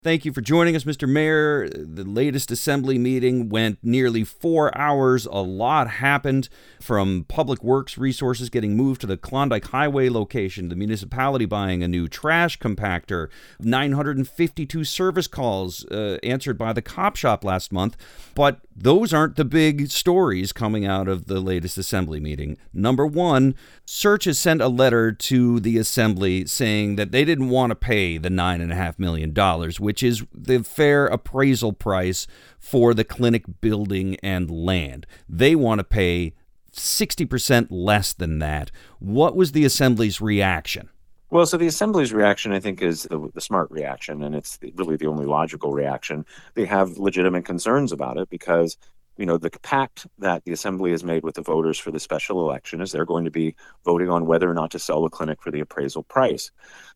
Thank you for joining us, Mr. Mayor. The latest assembly meeting went nearly 4 hours. A lot happened, from public works resources getting moved to the Klondike Highway location, the municipality buying a new trash compactor, 952 service calls answered by the cop shop last month. But those aren't the big stories coming out of the latest assembly meeting. Number one, Search has sent a letter to the assembly saying that they didn't want to pay the $9.5 million, which is the fair appraisal price for the clinic building and land. They want to pay 60% less than that. What was the assembly's reaction? Well, so the assembly's reaction, I think, is the smart reaction, and it's really the only logical reaction. They have legitimate concerns about it because, the pact that the assembly has made with the voters for the special election is they're going to be voting on whether or not to sell the clinic for the appraisal price.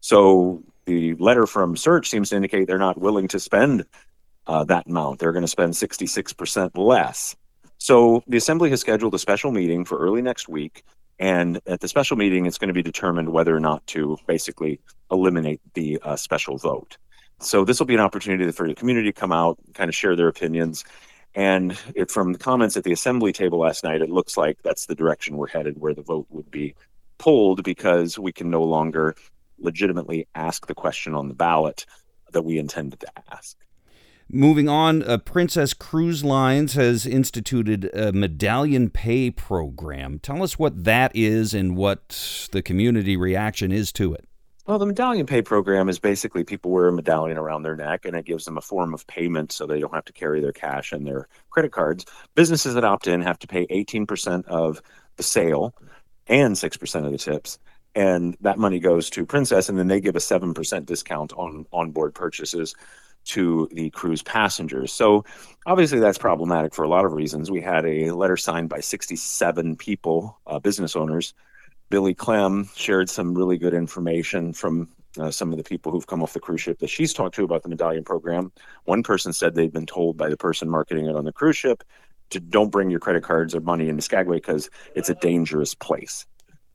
So the letter from Search seems to indicate they're not willing to spend that amount. They're going to spend 66% less. So the assembly has scheduled a special meeting for early next week. And at the special meeting, it's going to be determined whether or not to basically eliminate the special vote. So this will be an opportunity for the community to come out, kind of share their opinions. And from the comments at the assembly table last night, it looks like that's the direction we're headed, where the vote would be pulled, because we can no longer legitimately ask the question on the ballot that we intended to ask. Moving on, Princess Cruise Lines has instituted a medallion pay program. Tell us what that is and what the community reaction is to it. Well, the medallion pay program is basically people wear a medallion around their neck, and it gives them a form of payment so they don't have to carry their cash and their credit cards. Businesses that opt in have to pay 18% of the sale and 6% of the tips. And that money goes to Princess, and then they give a 7% discount on onboard purchases to the cruise passengers. So obviously that's problematic for a lot of reasons. We had a letter signed by 67 people, business owners. Billy Clem shared some really good information from some of the people who've come off the cruise ship that she's talked to about the medallion program. One person said they'd been told by the person marketing it on the cruise ship to don't bring your credit cards or money into Skagway because it's a dangerous place.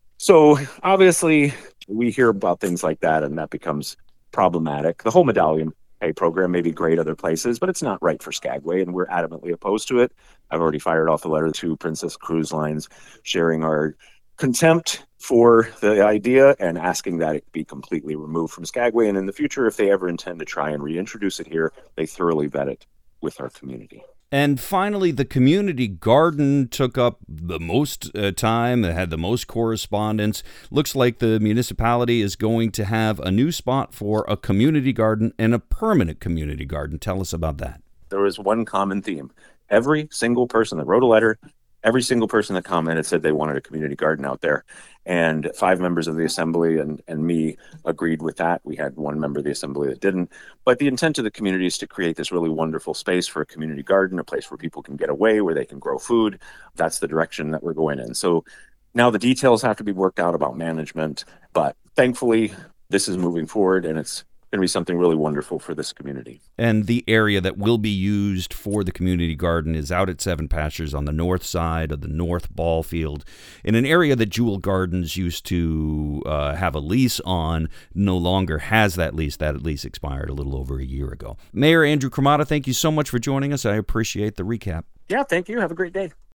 So obviously we hear about things like that, and that becomes problematic. The whole medallion pay program may be great other places, but it's not right for Skagway, and we're adamantly opposed to it. I've already fired off a letter to Princess Cruise Lines sharing our contempt for the idea and asking that it be completely removed from Skagway. And in the future, if they ever intend to try and reintroduce it here, they thoroughly vet it with our community. And finally, the community garden took up the most time. It had the most correspondence. Looks like the municipality is going to have a new spot for a community garden and a permanent community garden. Tell us about that. There was one common theme. Every single person that wrote a letter, every single person that commented said they wanted a community garden out there. And 5 members of the assembly and me agreed with that. We had 1 member of the assembly that didn't. But the intent of the community is to create this really wonderful space for a community garden, a place where people can get away, where they can grow food. That's the direction that we're going in. So now the details have to be worked out about management. But thankfully, this is moving forward, and it's going to be something really wonderful for this community. And the area that will be used for the community garden is out at Seven Pastures on the north side of the North Ball Field, in an area that Jewel Gardens used to have a lease on. No longer has that lease. That lease expired a little over a year ago. Mayor Andrew Cremata, thank you so much for joining us. I appreciate the recap. Yeah, thank you. Have a great day.